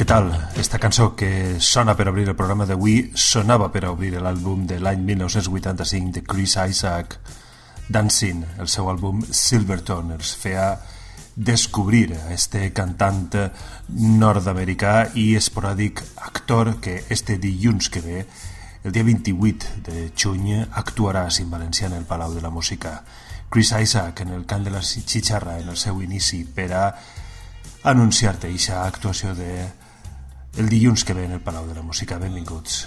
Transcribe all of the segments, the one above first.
tal? Esta cançó que sona per obrir el programa d'avui sonava per obrir l'àlbum de l'any 1985 de Chris Isaak, Dancing. El seu àlbum Silverton els feia descobrir a este cantant nord-americà i esporàdic actor que este dilluns que ve, el dia 28 de juny, actuarà a Cint Valencià en el Palau de la Música. Chris Isaak en el cant de la xitxarra en el seu inici per a anunciar-te aquesta actuació el dilluns que ve en el Palau de la Música. Benvinguts.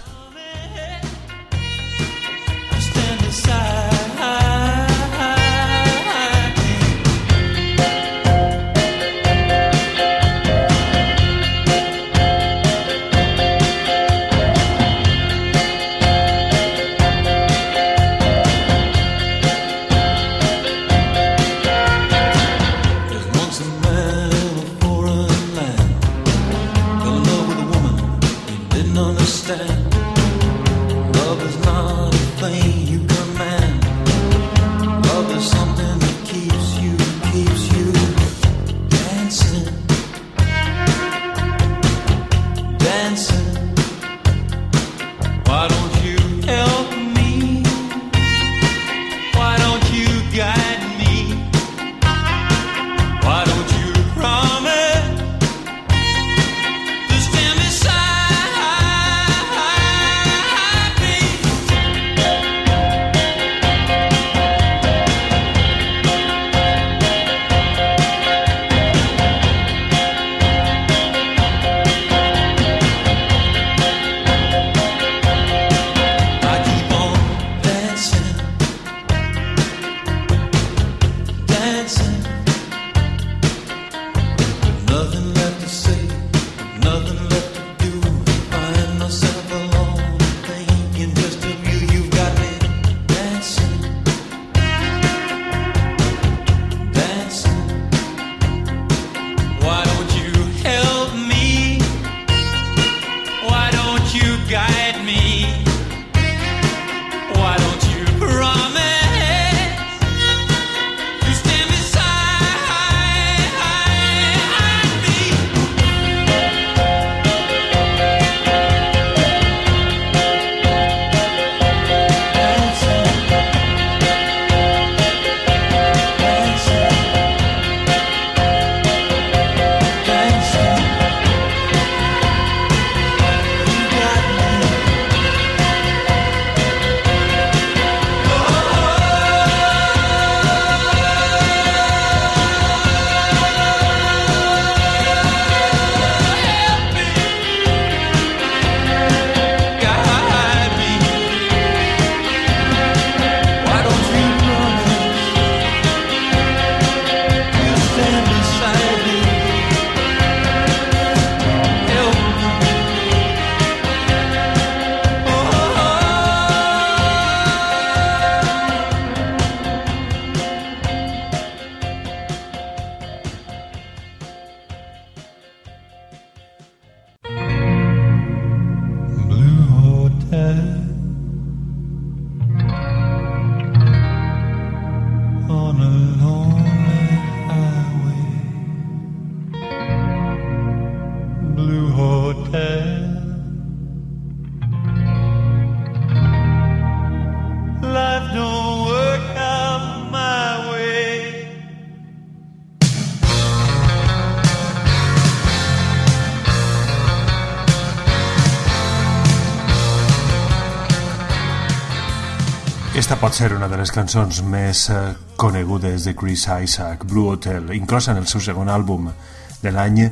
Esta pot ser una de les cançons més conegudes de Chris Isaak, Blue Hotel, inclosa en el seu segon àlbum de l'any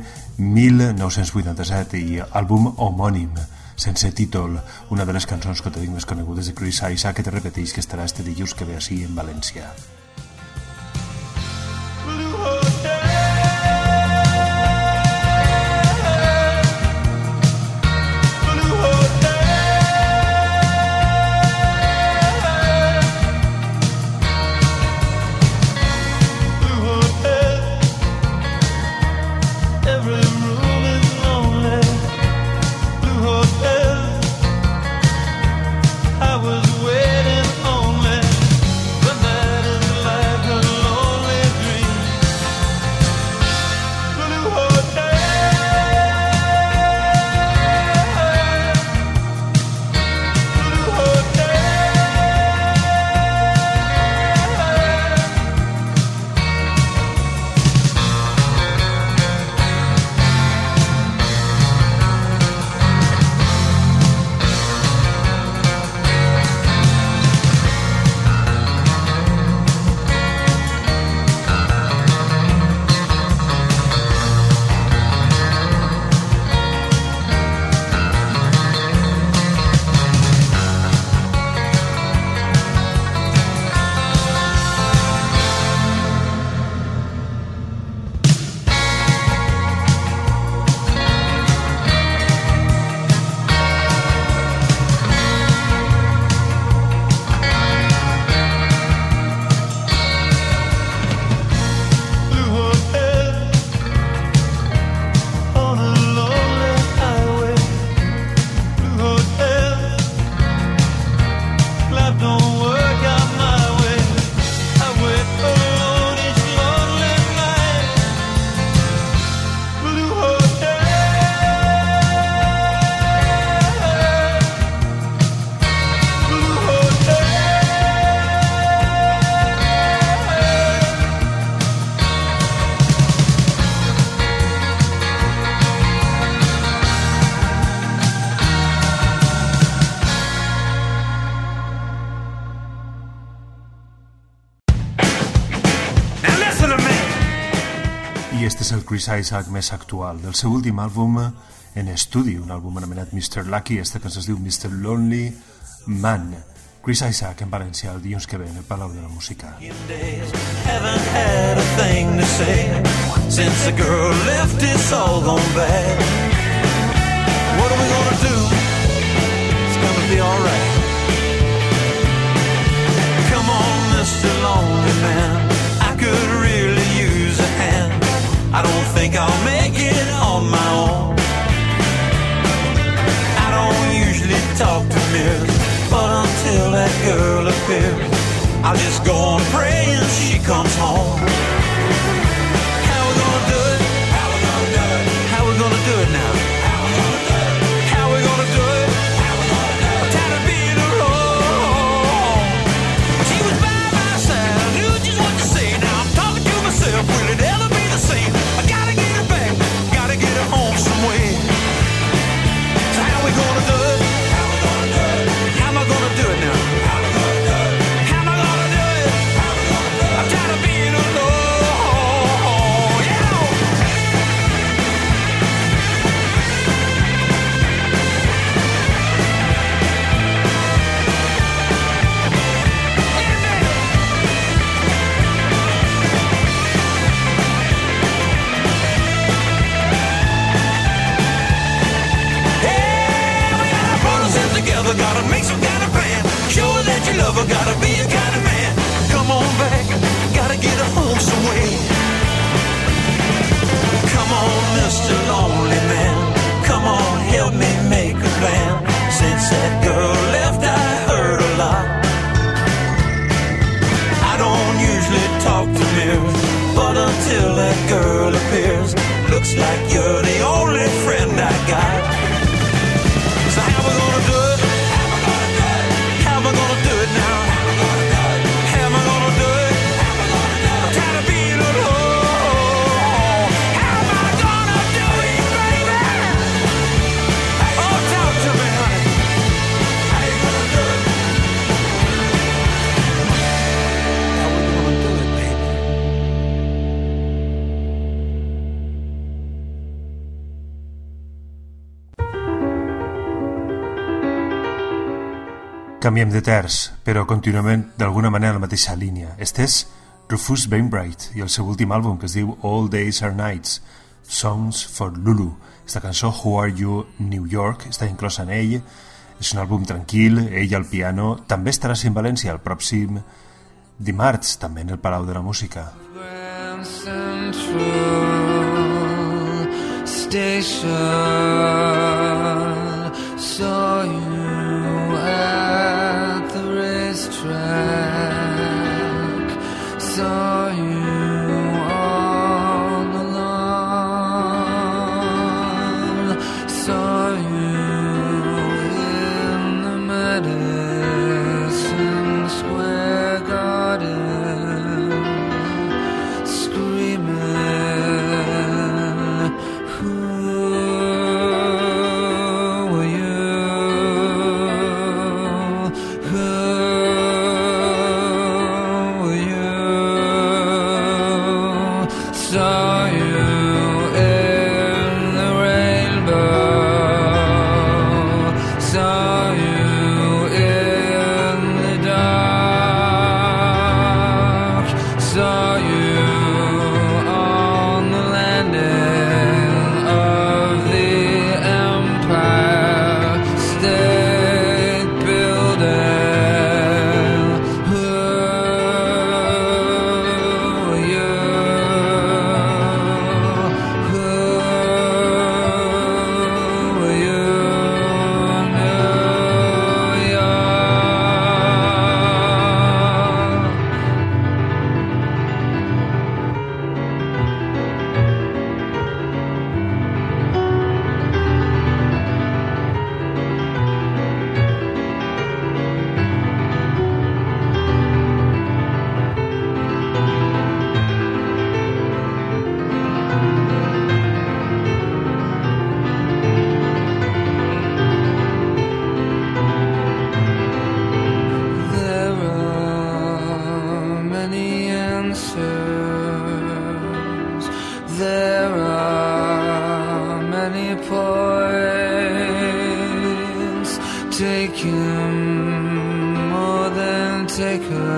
1987 i àlbum homònim, sense títol, una de les cançons que tenim més conegudes de Chris Isaak, que te repeteix que estarà este dilluns que ve així en València. I was waiting only, the night is I este és el Chris Isaak més actual, del seu últim àlbum en estudi, un àlbum anomenat Mr. Lucky. Esta cançó es diu Mr. Lonely Man. Chris Isaak en valencià el dilluns que ve en el Palau de la Música. Haven't had a thing to say since the girl left, it's all gone bad. What are we gonna do? It's gonna be alright. Come on, Mr. Lonely Man, I could really use a hand. I don't think I'll make it on my own. I don't usually talk to mirrors, but until that girl appears, I'll just go on praying she comes home. How we gonna do it? How we gonna do it? How we gonna do it now? How we gonna do it? How we gonna do it? How we gonna do it? I'm tired of being alone. She was by my side, I knew just what to say. Now I'm talking to myself, will it ever be the same? I gotta get her back, gotta get her home some way. So how we gonna do it? How we gonna do it? How am I gonna do it now? How we gonna do it? How am I gonna do it? How we gonna do it? I'm tired of being alone. Yeah. Together, gotta make some kind of plan. Show her that you love her, gotta be a kind of man. Come on back, gotta get her home some way. Come on, Mr. Lonely Man, come on, help me make a plan. Since that girl left, I heard a lot. I don't usually talk to mirrors, but until that girl appears, looks like you're the only friend I got. So how we gonna do it? How am I gonna do it now? How am I gonna do it? I'm tired of being alone. How am I gonna do it, baby? Oh, talk to me, honey. How you gonna do it? How we gonna do it, baby? Canviem de terç, però continuem d'alguna manera en la mateixa línia. Este és Rufus Wainwright i el seu últim àlbum, que es diu All Days Are Nights, Songs for Lulu. Esta cançó, Who Are You, New York, està inclosa en ell. És un àlbum tranquil, ell al piano. També estarà en València el pròxim dimarts, també en el Palau de la Música. Grand Central Station, saw you at the racetrack, saw you on the lawn, saw you in the Madison Square Garden, screaming, who were you? Who were you?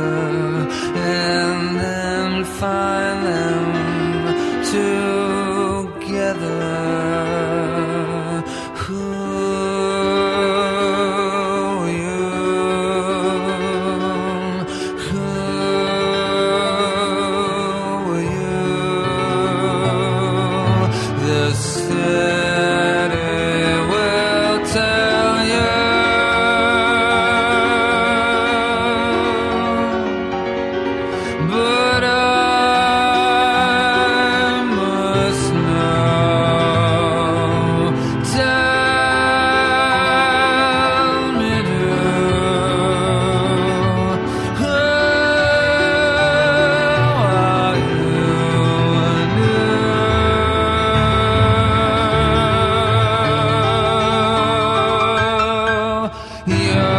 and then find them together. Who are you? Who are you? The city will tell you. But I must know. Tell me do. Who are you?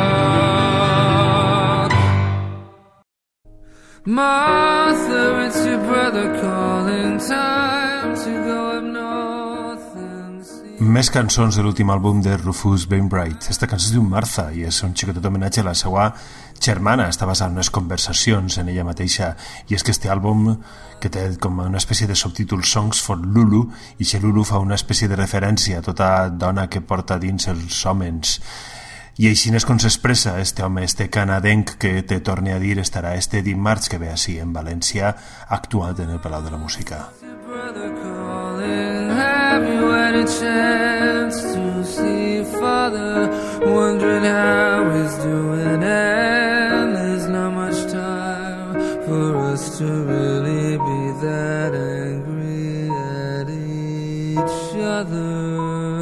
Martha, it's your brother calling. Time to go up north and see. Més cançons de l'últim àlbum de Rufus Wainwright. Esta cançó es diu Martha i és un xicotet homenatge a la seva germana. Està basada en unes conversacions en ella mateixa, i és que este àlbum, que té com una espècie de subtítol Songs for Lulu, i que Lulu fa una espècie de referència a tota dona que porta dins els homes. I així és com s'expressa este home, este canadenc que te torne a dir estarà este dimarts que ve així en València actuant en el Palau de la Música. Your brother calling. Have you had a chance to see father? Wondering how he's doing, and there's not much time for us to really be that angry at each other.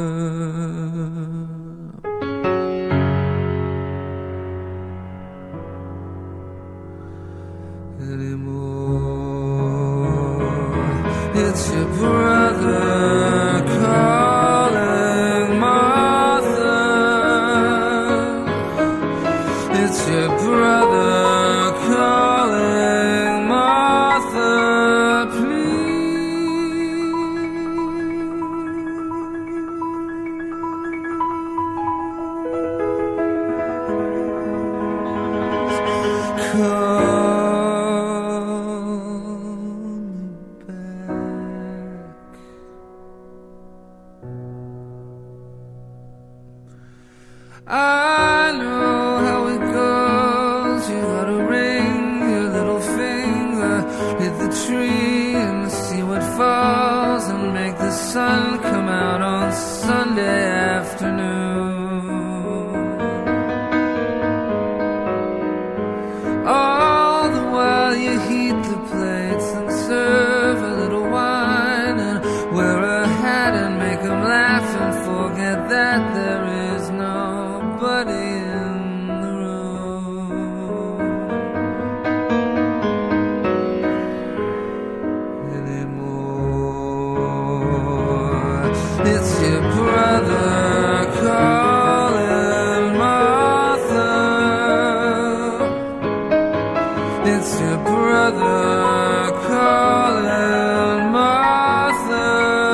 It's your brother calling, Martha. It's your brother calling, Martha, please. I know how it goes. You gotta ring your little finger, hit the tree and see what falls, and make the sun come out on Sunday afternoon. All the while you heat the plates and serve a little wine, and wear a hat and make 'em laugh, and forget that there is nobody in the room anymore. It's your brother calling, Martha. It's your brother calling, Martha,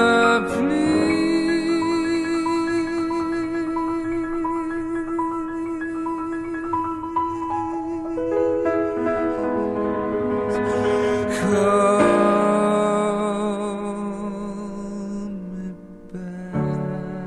please. Call me back.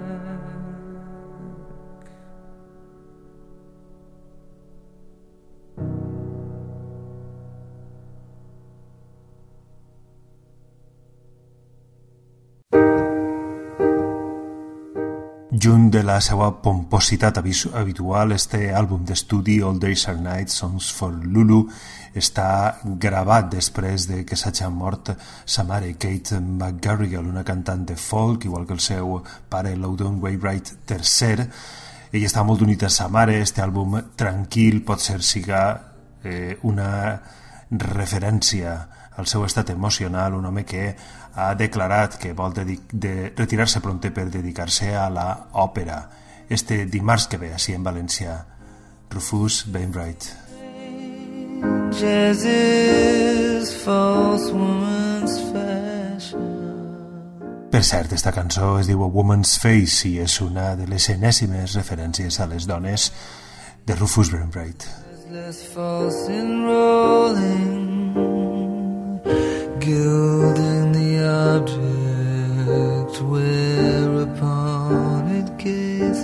Junt de la seva pompositat habitual, este àlbum d'estudi All Days Are Nights, Songs for Lulu, està gravat després de que s'hagi mort sa mare, Kate McGarrigle, una cantant de folk, igual que el seu pare Loudon Wainwright III. Ell està molt unit a sa mare. Este àlbum tranquil potser siga una referència al seu estat emocional, un home que ha declarat que vol retirar-se prompte per dedicar-se a la òpera. Este dimarts que ve així en València, Rufus Wainwright. Jazz is false woman's fashion. Per cert, esta cançó es diu A Woman's Face i és una de les enèsimes referències a les dones de Rufus Wainwright. less false in rolling, gilding the object whereupon it gazes.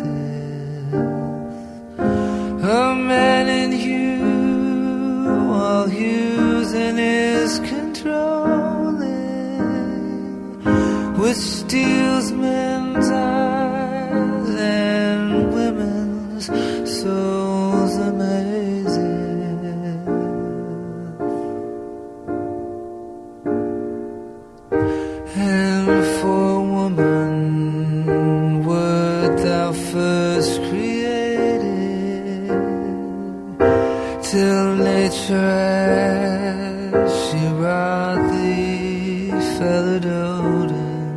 A man in hue, all hues in his controlling, which steals men's eyes and women's souls amazing. And for woman wert thou first created, till nature as she wrought thee feathered Odin,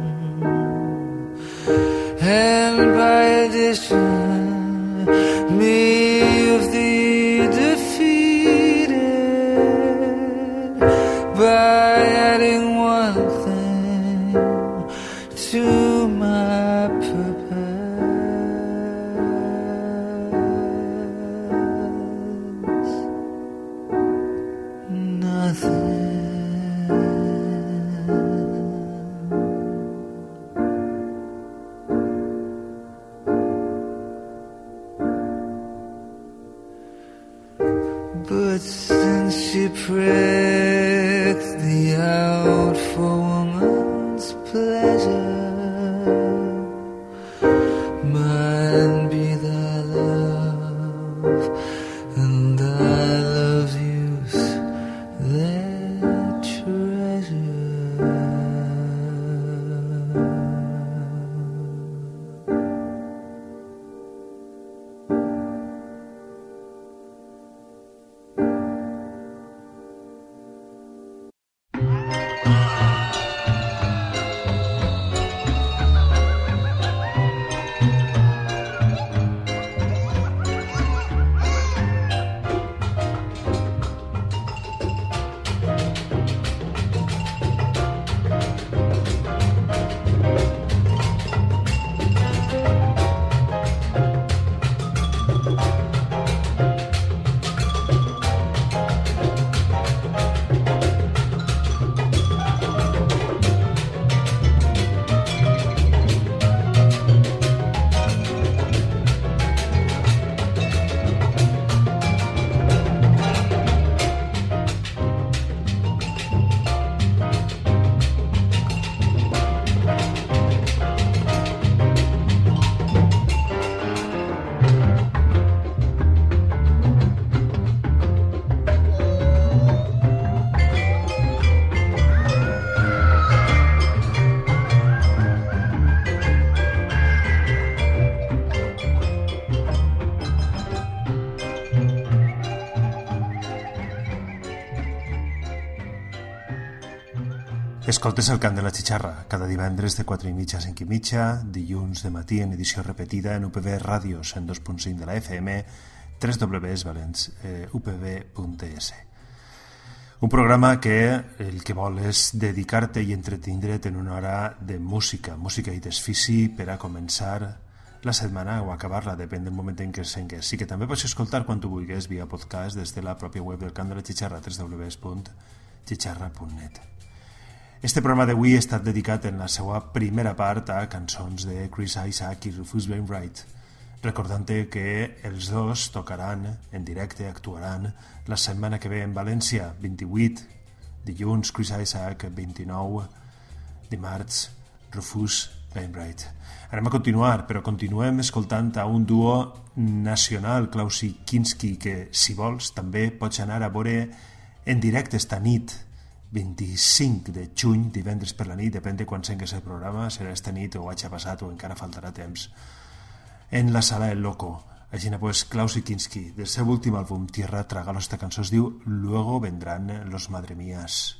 and by addition me of thee defeated, by adding one thing to my purpose. Nothing. But since she pricked thee out for woman's pleasure, mine be thy love, and thy love's use their treasure. Escoltes el Cant de la Xixarra, cada divendres de 4 i mitja a 5 i mitja, dilluns de matí en edició repetida en UPV Ràdio 102.5 de la FM, www.upv.es. Un programa que el que vol és dedicar-te i entretindre't en una hora de música i desfici per a començar la setmana o acabar-la, depèn del moment en què sengues. Sí que també pots escoltar quan tu vulguis via podcast des de la pròpia web del Cant de la Xixarra, www.xixarra.net. Este programa d'avui ha estat dedicat en la seva primera part a cançons de Chris Isaak i Rufus Wainwright, recordant-te que els dos tocaran en directe, actuaran la setmana que ve en València, 28 dilluns Chris Isaak, 29 dimarts Rufus Wainwright. Anem a continuar, però continuem escoltant a un duo nacional, Klausi Kinski, que si vols també pots anar a veure en directe esta nit, 25 de juny, divendres per la nit, depèn de quan sengues el programa, serà esta nit o hagi passat o encara faltarà temps, en la sala El Loco. Així pues, Klausi Kinski, del seu últim àlbum Tierra Trágalo, esta cançó es diu Luego vendrán los Madre Mías.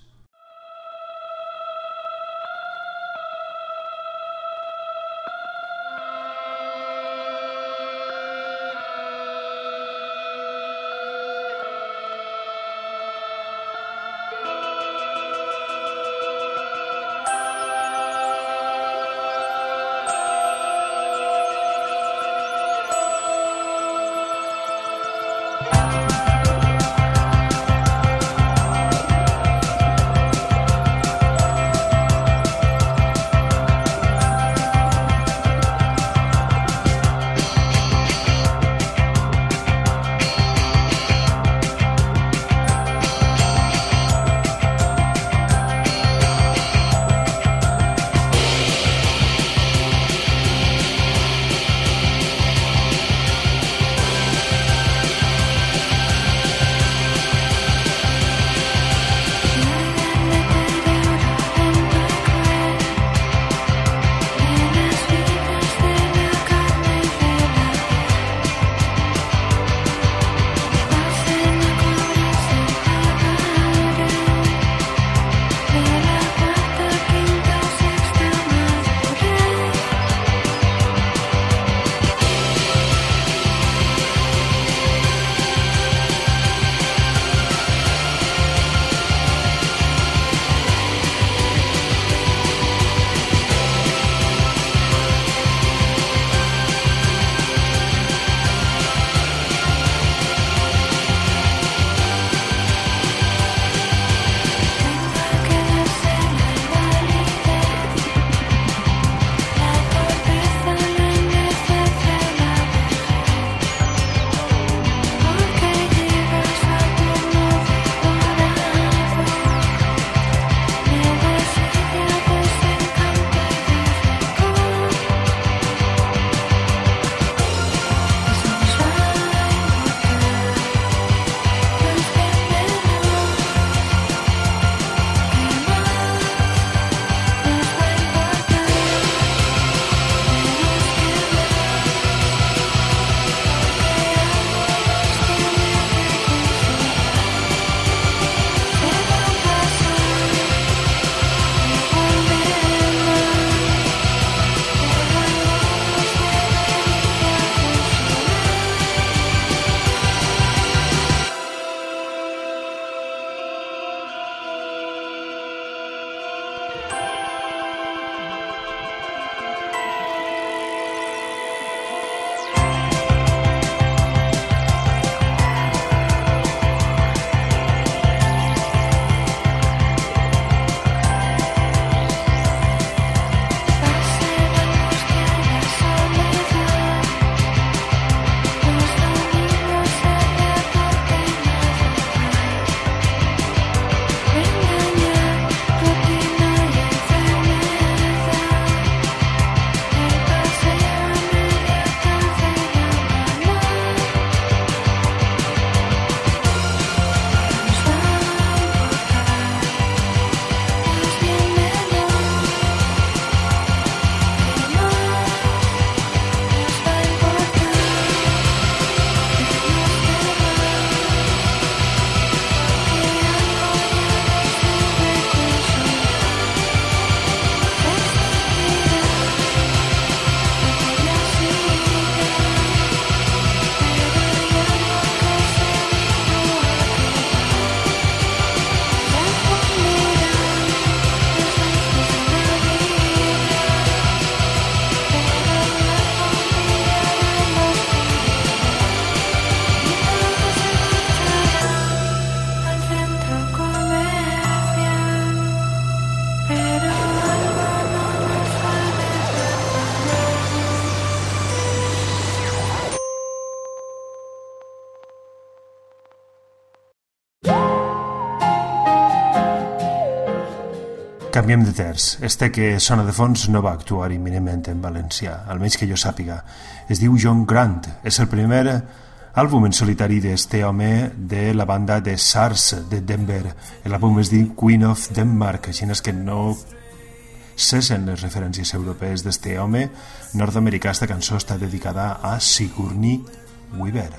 Canviem de terç. Este que sona de fons no va actuar imminentment en valencià, almenys que jo sàpiga. Es diu John Grant. És el primer àlbum en solitari d'este home de la banda de SARS de Denver. L'àlbum es diu Queen of Denmark, així és que no cessen les referències europees d'este home nord-americà. Esta cançó està dedicada a Sigourney Weaver.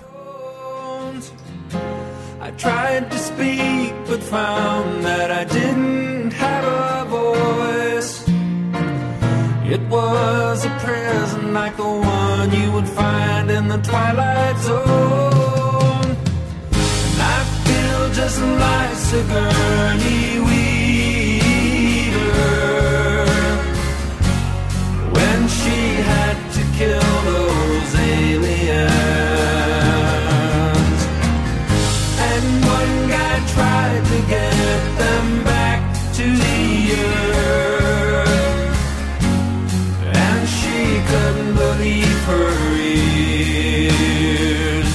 I tried to speak but found that I didn't have a voice. It was a prison like the one you would find in the Twilight Zone. And I feel just like Sigourney Weaver when she had to kill those aliens. Tried to get them back to the earth, and she couldn't believe her ears.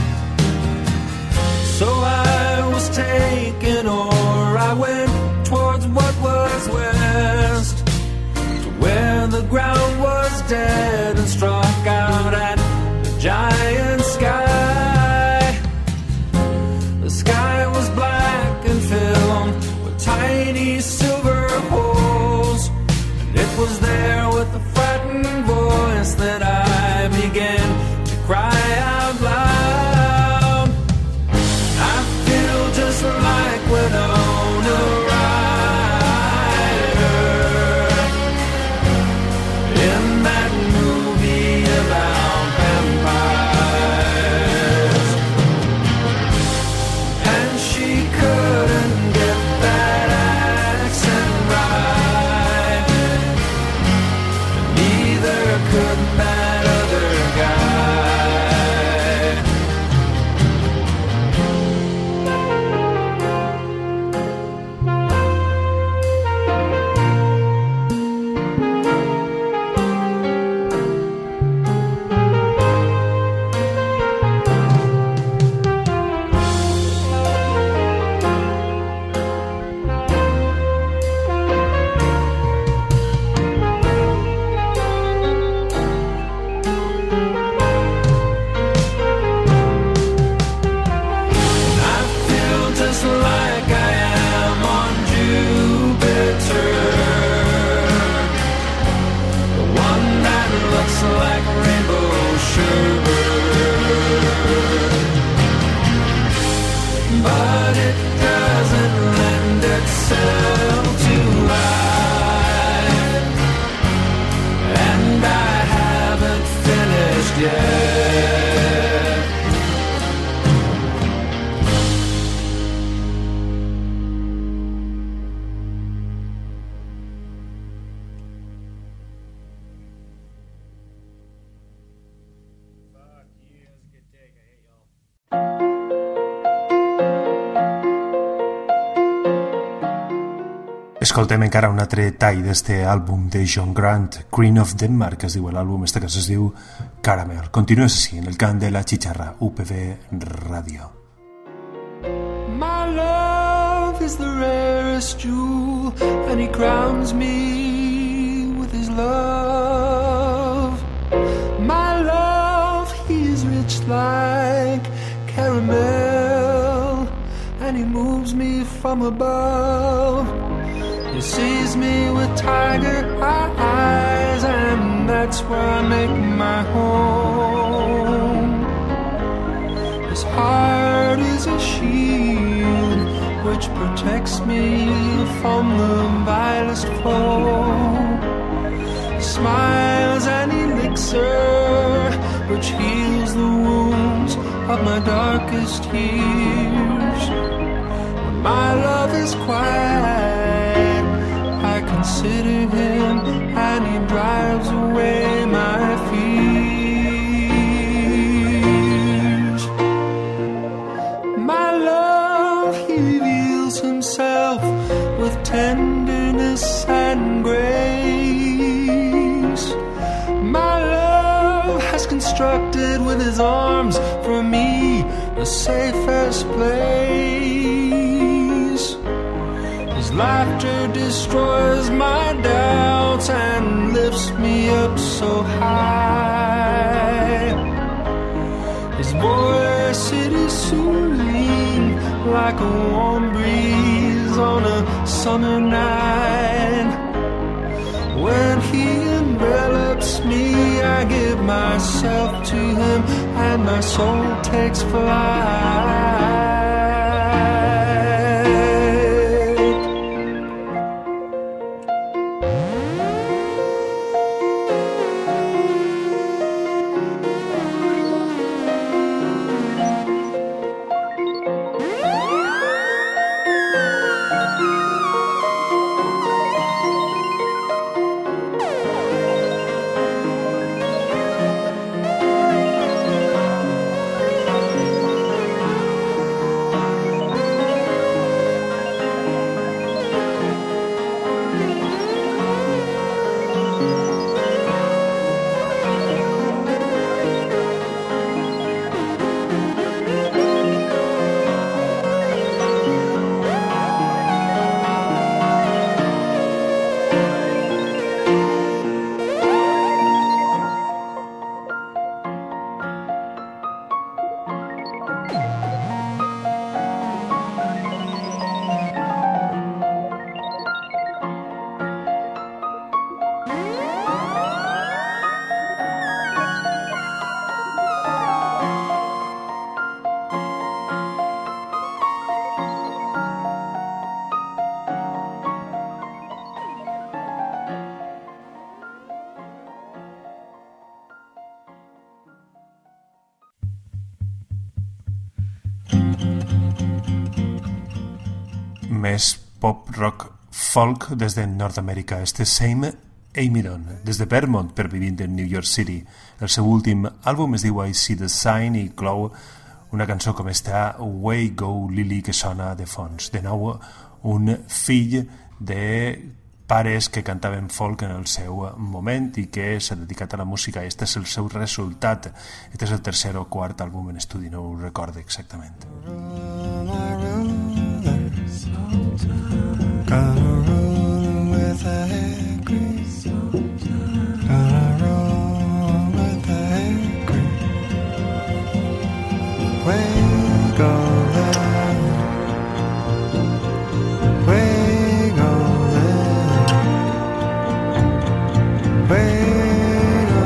So I was taken, or I went towards what was west, to where the ground was dead, and struck out at the giant sky. The sky was black and filled with tiny silver holes, and it was there with a frightened voice that I began to cry out loud. I feel just like Winona Ryder in that movie about vampires. And she couldn't get that accent right, and neither could that other guy. I feel just like I am on Jupiter, the one that looks like rainbow sherbet, but it doesn't lend itself to life, and I haven't finished yet. Escoltem encara un altre tall d'este àlbum de John Grant, Queen of Denmark, es diu l'àlbum. Esta cançó es diu Caramel. Continues així, en el cant de la xicharra, UPV Ràdio. My love is the rarest jewel, and he crowns me with his love. My love, he is rich like caramel, and he moves me from above. He sees me with tiger eyes, and that's where I make my home. His heart is a shield which protects me from the vilest foe. He smiles an elixir which heals the wounds of my darkest years. When my love is quiet, I consider him, and he drives away my fears. My love, he reveals himself with tenderness and grace. My love has constructed with his arms for me the safest place. His His laughter destroys my doubts and lifts me up so high. His voice, it is soothing like a warm breeze on a summer night. When he envelops me, I give myself to him and my soul takes flight. Més pop rock folk des de Nord-Amèrica. Este Same Amidon, des de Vermont per vivint en New York City. El seu últim àlbum es diu I See the Sign i clou una cançó com esta Way Go Lily que sona de fons. De nou, un fill de pares que cantaven folk en el seu moment i que s'ha dedicat a la música. Este és el seu resultat. Este és el tercer o quart àlbum en estudi, no ho recordo exactament. Gonna roll with a head grease. Gonna roll with a head grease. Way go love. Way go love. Way go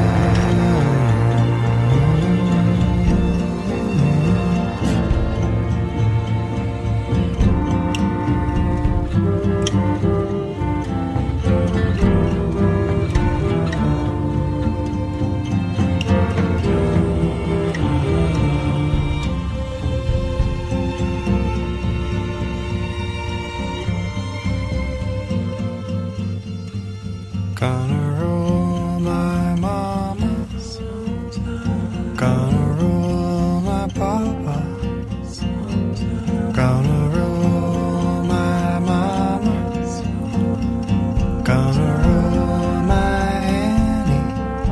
Gonna roll my mama's. Gonna roll my papa's. Gonna roll my mama's. Gonna roll my Annie.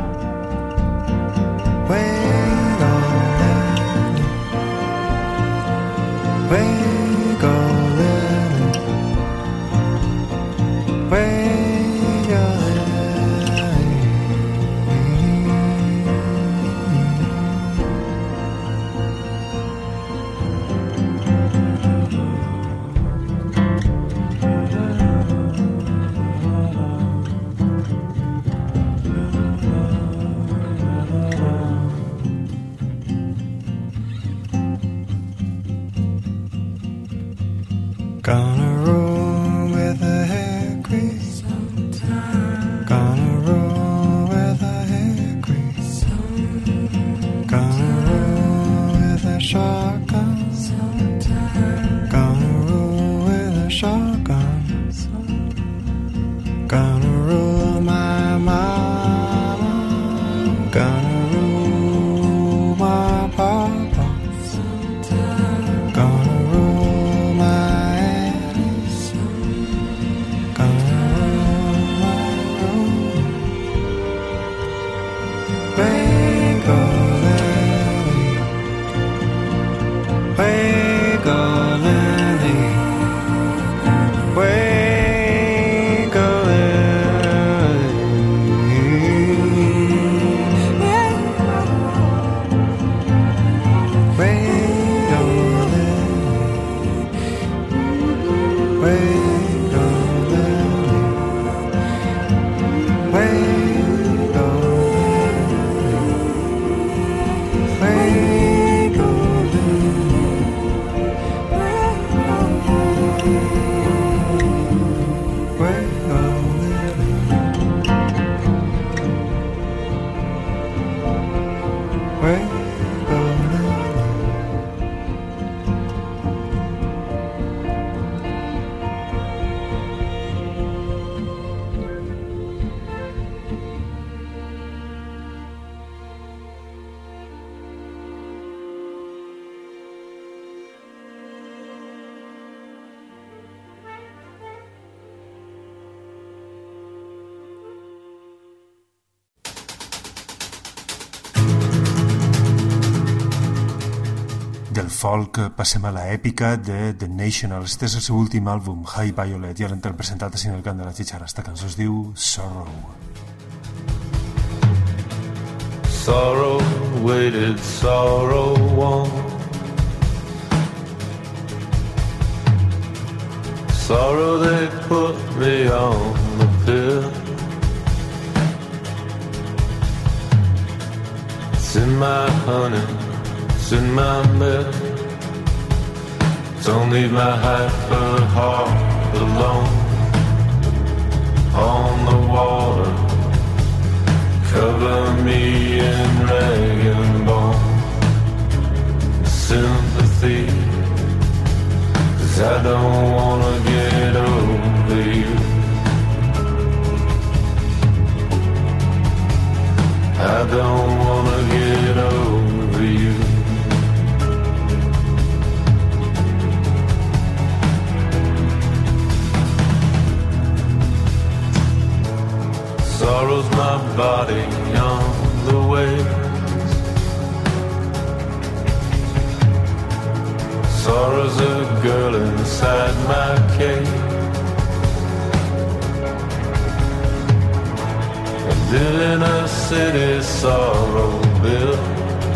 Wait on Annie. Wait on Annie. Wait. Gonna roll with a hair grease. Gonna roll with a hair grease. Gonna roll with a shotgun. Gonna roll with a shotgun. Gonna roll my mama. Gonna roll my papa. Gonna roll my Way go Lily, Del folk passem a la èpica de The National. Este és el seu últim àlbum, High Violet, i ara l'hem presentat així en el cant de la xitxara. Esta cançó es diu Sorrow. Sorrow waited, sorrow won. Sorrow they put me on the pill. It's in my honey, it's in my milk. Don't leave my hyper heart alone on the water. Cover me in rag and bone. Sympathy, 'cause I don't wanna get over you. I don't wanna get over you. Sorrow's my body on the waves. Sorrow's a girl inside my cage. I live in a city sorrow built.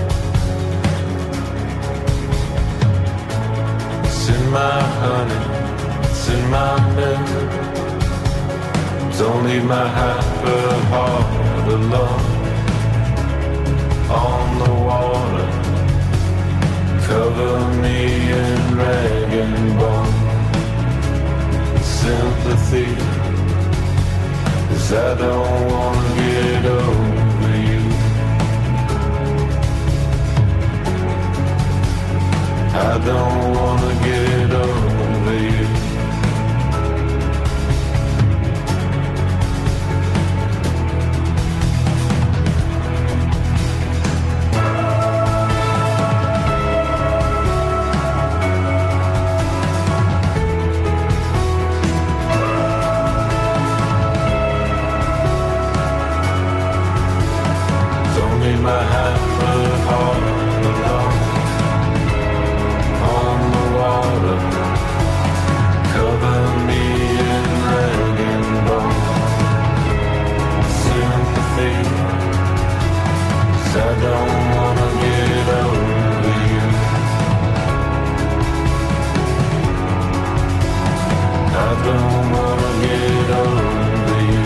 It's in my honey, it's in my milk. Don't leave my hyper heart alone on the water. Cover me in rag and bone. Sympathy, 'cause I don't wanna get over you. I don't wanna get over you. My hyper heart alone on the water. Cover me in rag and bone. Sympathy, 'cause I don't wanna get over you. I don't wanna get over you.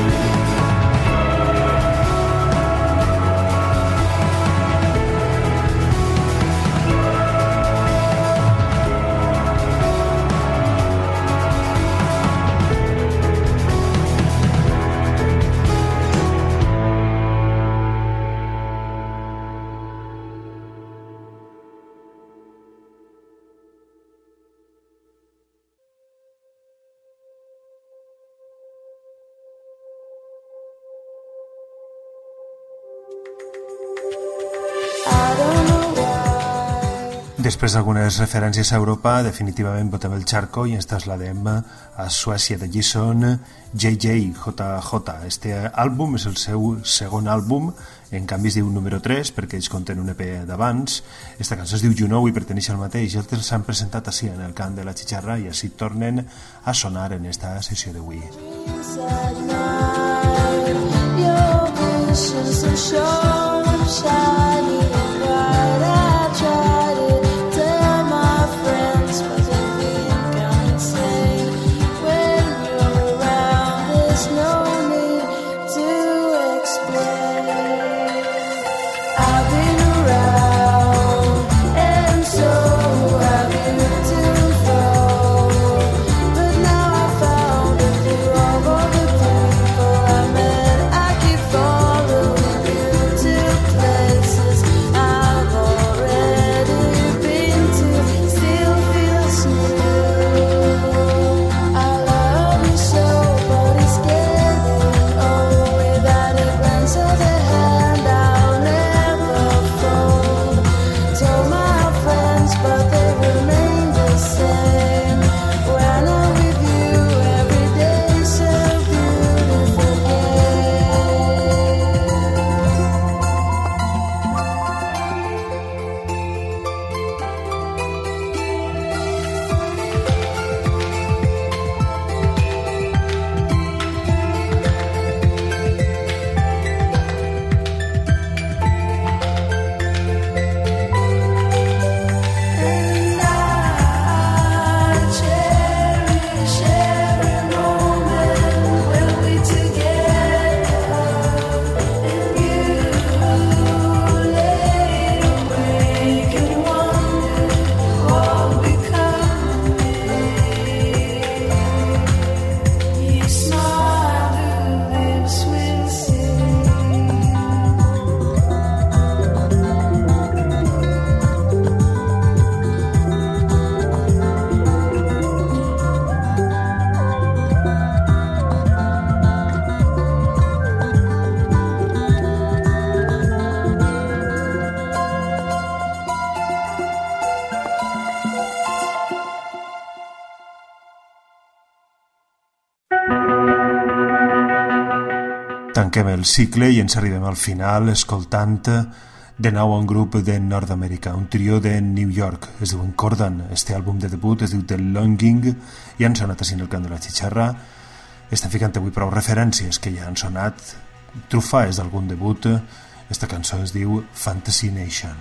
Després d'algunes referències a Europa, definitivament botem el charco i ens trasladem a Suècia. De allí són JJ. Este àlbum és el seu segon àlbum, en canvi es diu número 3 perquè ells conten un EP d'abans. Esta cançó es diu You Know i perteneix al mateix, i altres s'han presentat així en el cant de la xitxarra i així tornen a sonar en esta sessió d'avui. tanquem el cicle i ens arribem al final escoltant de nou un grup de Nord-Amèrica, un trio de New York. Es diuen Cordan. Este àlbum de debut es diu The Longing i han sonat així en el cant de la xixarra. Estem ficant avui prou referències que ja han sonat trufades d'algun debut. Esta cançó es diu Fantasy Nation.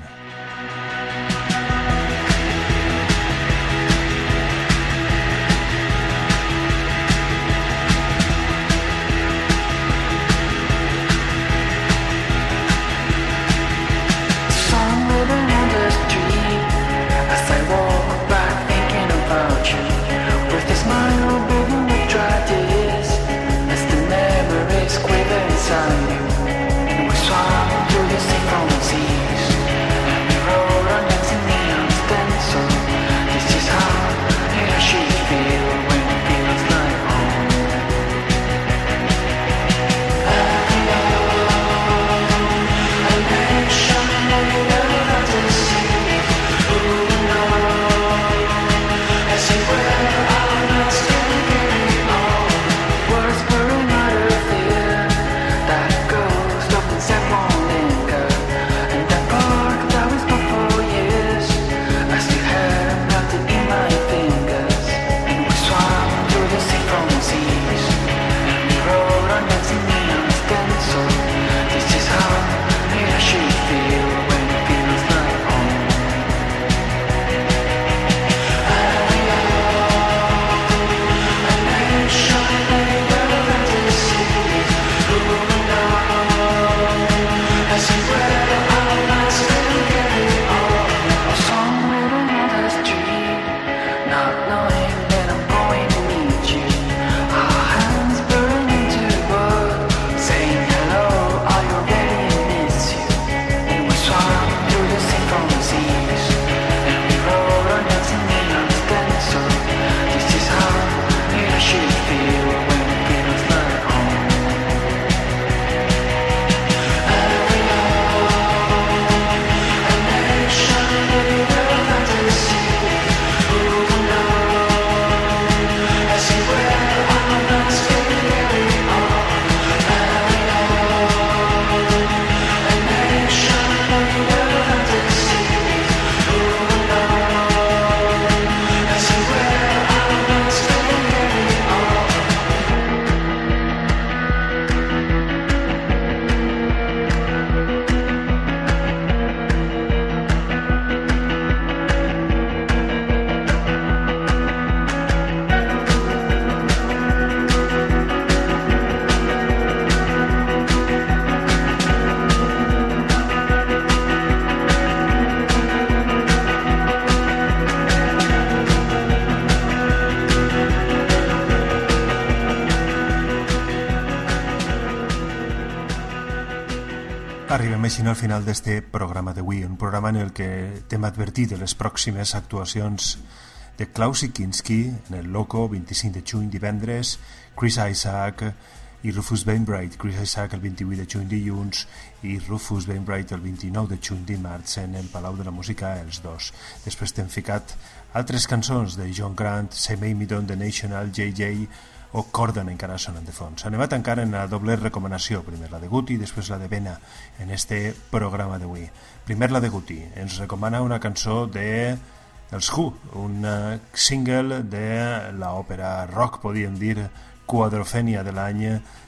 Arribem així al final d'este programa d'avui, un programa en el que t'hem advertit de les pròximes actuacions de Klaus Kinski en el Loco, 25 de juny divendres, Chris Isaak i Rufus Wainwright. Chris Isaak el 28 de juny dilluns i Rufus Wainwright el 29 de juny dimarts en el Palau de la Música, els dos. Després t'hem ficat altres cançons de John Grant, Sam Amidon, The National, JJ o Cordan encara sonen de fons. Anem a tancar en la doble recomanació, primer la de Guti i després la de Bena en este programa d'avui. Primer la de Guti, ens recomana una cançó de els Who, un single de l'òpera rock, podríem dir, Quadrophenia de l'any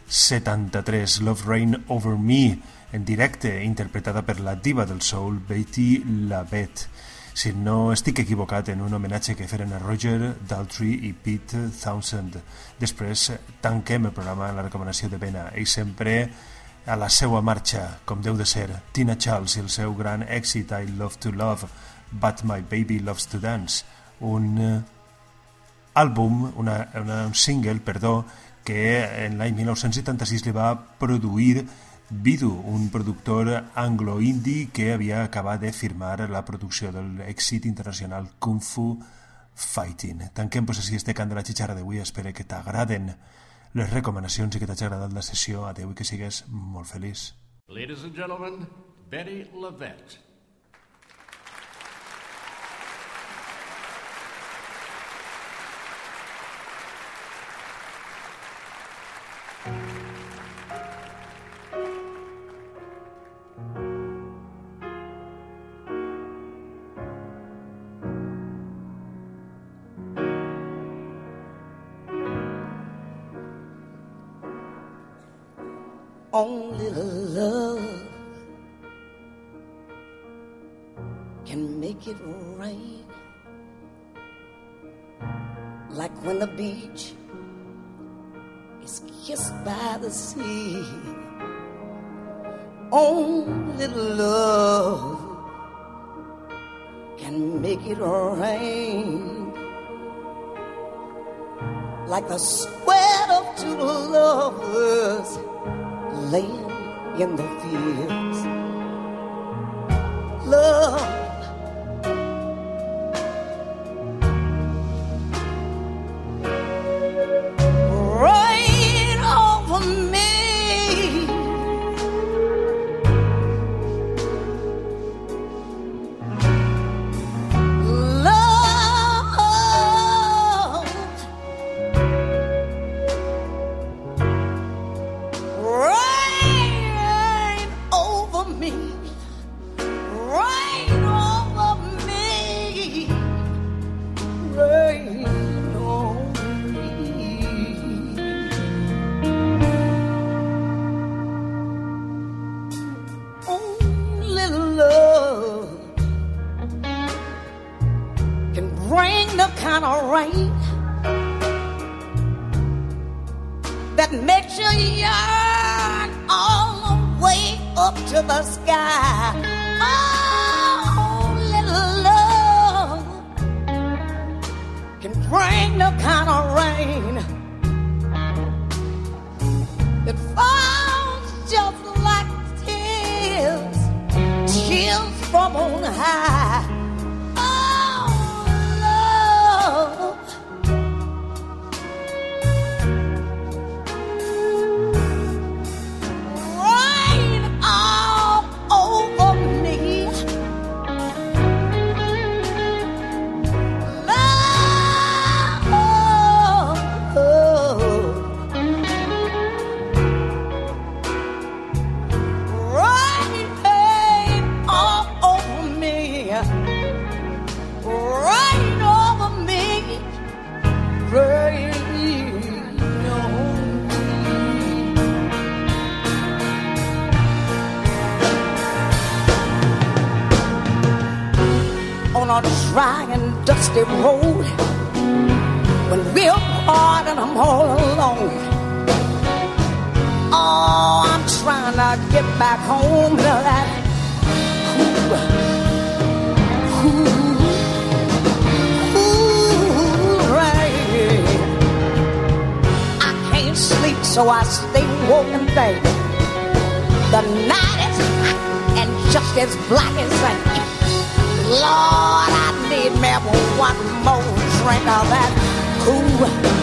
73, Love Rain Over Me, en directe, interpretada per la diva del soul, Betty LaBette. Si no estic equivocat, en un homenatge que feren a Roger Daltrey i Pete Townshend. Després tanquem el programa amb la recomanació de Bena. Ell sempre a la seva marxa, com deu de ser, Tina Charles i el seu gran èxit I Love to Love, But My Baby Loves to Dance, un àlbum, un single, que en l'any 1976 li va produir Vidu, un productor anglo-indi que havia acabat de firmar la producció de l'èxit internacional Kung Fu Fighting. Tanquem pues així este cant de la xixarra d'avui. Espero que t'agraden les recomanacions i que t'hagi agradat la sessió. Adéu i que sigues molt feliç. Ladies and gentlemen, Betty LaBette. Only love can make it rain, like when the beach is kissed by the sea. Only love can make it rain, like the sweat of two lovers laying in the fields. Love rain over me. That makes you yearn all the way up to the sky. Oh, little love can bring the kind of rain that falls just like tears, chills from on high. On a dry and dusty road, when we're apart and I'm all alone. Oh, I'm trying to get back home to that cool rain. I can't sleep, so I stay woke and think the night is hot and just as black as ink. Lord, I need me one more drink of that cool